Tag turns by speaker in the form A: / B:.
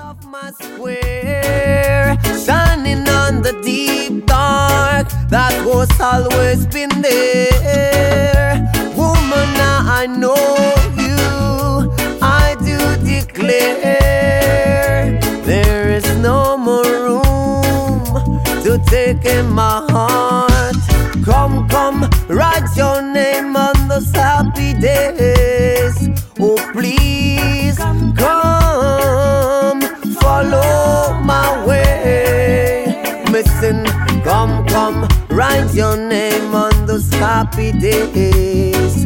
A: of my square, shining on the deep dark that was always been there. Woman, now I know you, I do declare there is no more room to take in my heart. Come, come, write your name on those happy days. Oh, please, come, follow my way. Listen, come, come, write your name on those happy days.